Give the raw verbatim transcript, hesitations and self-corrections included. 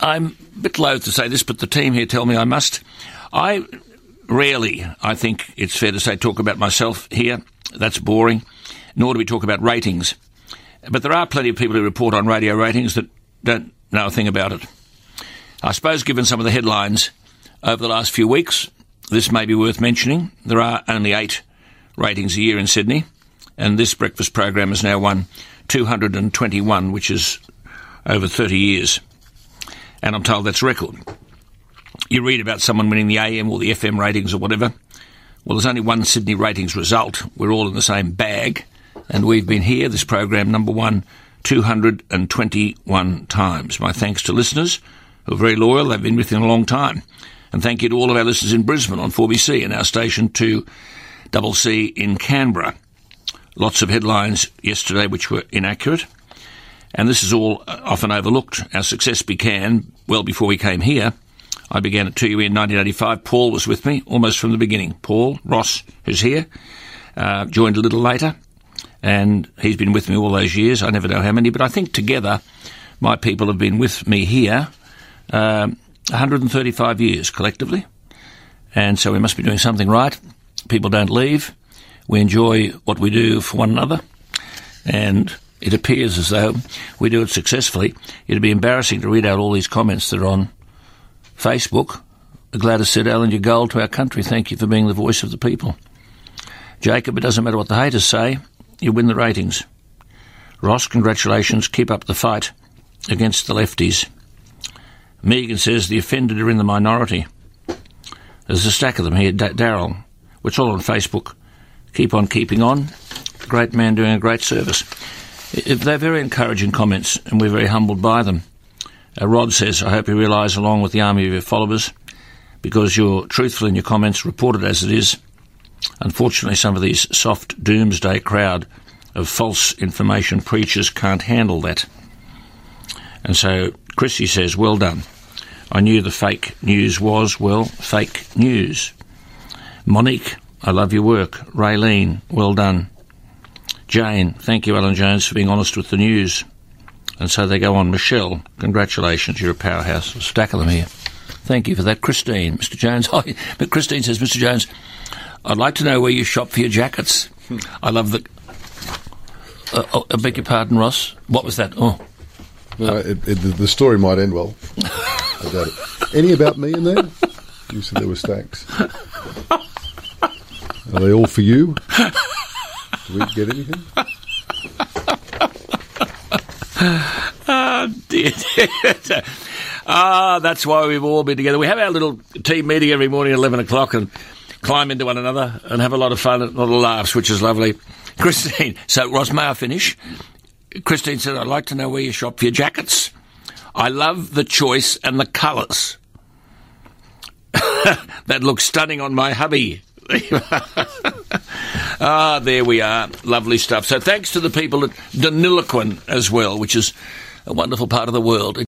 I'm a bit loath to say this, but the team here tell me I must. I rarely, I think it's fair to say, talk about myself here. That's boring. Nor do we talk about ratings. But there are plenty of people who report on radio ratings that don't know a thing about it. I suppose given some of the headlines over the last few weeks, this may be worth mentioning. There are only eight ratings a year in Sydney, and this breakfast program has now won two hundred twenty-one, which is over thirty years. And I'm told that's a record. You read about someone winning the A M or the F M ratings or whatever. Well, there's only one Sydney ratings result. We're all in the same bag. And we've been here, this program, number one, two hundred twenty-one times. My thanks to listeners who are very loyal. They've been with me a long time. And thank you to all of our listeners in Brisbane on four B C and our station two C C in Canberra. Lots of headlines yesterday which were inaccurate. And this is all often overlooked. Our success began well before we came here. I began at two U E in nineteen eighty-five. Paul was with me almost from the beginning. Paul Ross, who's here, uh, joined a little later. And he's been with me all those years. I never know how many, but I think together my people have been with me here um, one hundred thirty-five years collectively. And so we must be doing something right. People don't leave. We enjoy what we do for one another. And it appears as though we do it successfully. It'd be embarrassing to read out all these comments that are on Facebook. Gladys said, Alan, you're gold to our country. Thank you for being the voice of the people. Jacob, it doesn't matter what the haters say. You win the ratings. Ross, congratulations. Keep up the fight against the lefties. Megan says the offended are in the minority. There's a stack of them here. D- Daryl, it's all on Facebook. Keep on keeping on. Great man doing a great service. They're very encouraging comments, and we're very humbled by them. Uh, Rod says, I hope you realise, along with the army of your followers, because you're truthful in your comments, reported as it is. Unfortunately, some of these soft doomsday crowd of false information preachers can't handle that. And so Chrissy says, well done. I knew the fake news was, well, fake news. Monique, I love your work. Raylene, well done. Jane, thank you, Alan Jones, for being honest with the news. And so they go on. Michelle, congratulations, you're a powerhouse. A stack of them here. Thank you for that. Christine, Mister Jones. Oh, but Christine says, Mister Jones, I'd like to know where you shop for your jackets. Hmm. I love the... Uh, oh, I beg your pardon, Ross. What was that? Oh. No, uh, it, it, the story might end well. I doubt it. Any about me in there? You said there were stacks. Are they all for you? Do we get anything? Oh, dear. Ah, that's why we've all been together. We have our little team meeting every morning at eleven o'clock and climb into one another and have a lot of fun and a lot of laughs, which is lovely. Christine, so Ross, may I finish? Christine said, I'd like to know where you shop for your jackets. I love the choice and the colours. That looks stunning on my hubby. Ah, there we are. Lovely stuff. So thanks to the people at Deniliquin as well, which is a wonderful part of the world.